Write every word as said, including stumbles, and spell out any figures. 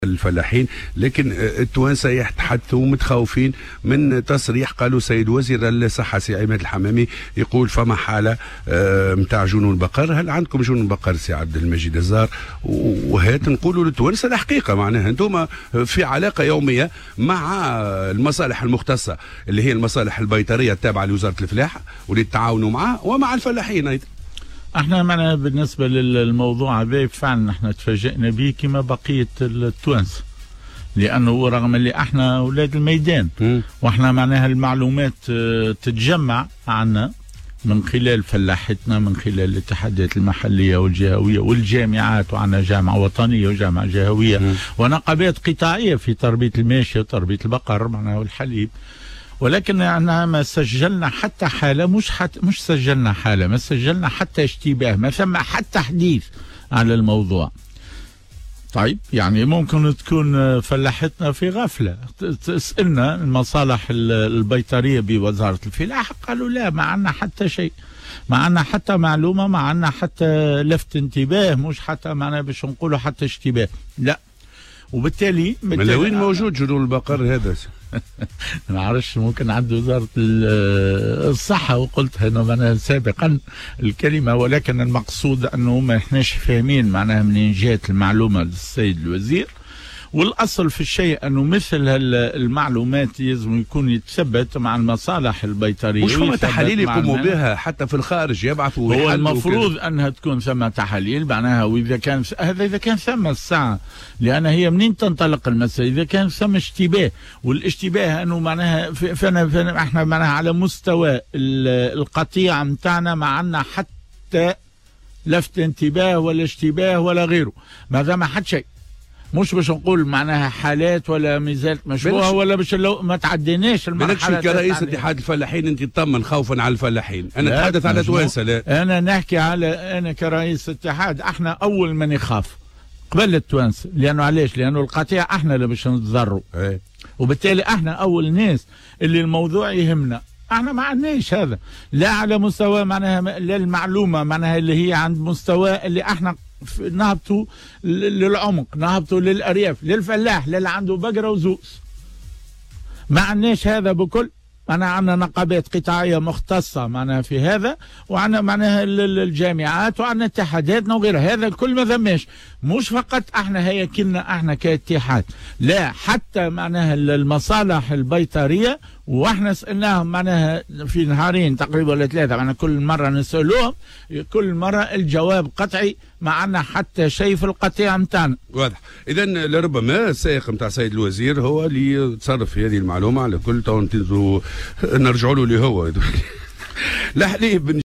الفلاحين، لكن التوانسه يتحدثوا متخوفين من تصريح قالوا سيد وزير الصحه سي عماد الحمامي يقول فما حاله نتاع جنون بقر. هل عندكم جنون بقر سي عبد المجيد الزار؟ وهات نقولوا للتوانسه الحقيقه، معناها انتم في علاقه يوميه مع المصالح المختصه اللي هي المصالح البيطريه التابعه لوزاره الفلاحه واللي تتعاونوا معها ومع الفلاحين ايضا. احنا معنا بالنسبه للموضوع هذا فعلا احنا تفاجئنا به كما بقيه التوانسه، لانه رغم اللي احنا اولاد الميدان م. واحنا معناها المعلومات تتجمع عنا من خلال فلاحتنا، من خلال الاتحادات المحليه والجهويه والجامعات، وعنا جامعه وطنيه وجامعه جهويه م. ونقابات قطاعيه في تربيه الماشيه وتربيه البقر معناها والحليب. ولكن احنا ما سجلنا حتى حاله، مش حتى مش سجلنا حاله، ما سجلنا حتى اشتباه، ما ثم حتى حديث على الموضوع. طيب يعني ممكن تكون فلاحتنا في غفله، تسالنا المصالح البيطريه بوزاره الفلاحه قالوا لا، ما عندنا حتى شيء، ما عندنا حتى معلومه، ما عندنا حتى لفت انتباه، مش حتى معنا باش نقولوا حتى اشتباه، لا. وبالتالي من وين موجود جنون البقر هذا؟ ما نعرفش، ممكن عند وزارة الصحة، وقلت انه معناها سابقا الكلمة، ولكن المقصود انه ما احناش فاهمين معناها منين جات المعلومة للسيد الوزير. والاصل في الشيء انه مثل المعلومات لازم يكون يتثبت مع المصالح البيطريه. مش فما تحاليل يقوموا بها حتى في الخارج يبعثوا؟ هو المفروض انها تكون ثم تحاليل معناها، واذا كان هذا اذا كان ثم الساعه، لان هي منين تنطلق المساله؟ اذا كان ثم اشتباه، والاشتباه انه معناها فانا احنا معناها على مستوى القطيع نتاعنا ما عندنا حتى لفت انتباه ولا اشتباه ولا غيره، ما ثم حتى شيء. مش باش نقول معناها حالات ولا ميزات مشبوهه ولا باش لو ما تعديناش المرحله. مالكش كرئيس اتحاد الفلاحين انت تطمن خوفا على الفلاحين؟ انا اتحدث على توانسه. لا انا نحكي على انا كرئيس اتحاد، احنا اول من يخاف قبل التوانسه، لانه علاش؟ لانه القطيع احنا اللي باش نتضروا، وبالتالي احنا اول ناس اللي الموضوع يهمنا. احنا ما عندناش هذا، لا على مستوى معناها لا المعلومه معناها اللي هي عند مستوى اللي احنا نهبطوا للعمق، نهبطوا للارياف، للفلاح اللي عنده بقره وزوز. ما عندناش هذا بكل. أنا عندنا نقابات قطاعيه مختصه معناها في هذا، وعندنا معناها الجامعات، وعندنا اتحاداتنا وغيرها، هذا الكل ما ذماش. مش فقط احنا هيكلنا احنا كاتحاد، لا، حتى معناها المصالح البيطريه، واحنا سالناهم معناها في نهارين تقريبا ولا ثلاثه، معناها كل مره نسالوهم كل مره الجواب قطعي، ما عندنا حتى شيء في القطيع نتاعنا. واضح. اذا لربما السائق نتاع السيد الوزير هو اللي يتصرف في هذه المعلومه على كل. تو نرجعوا له اللي هو لا حليب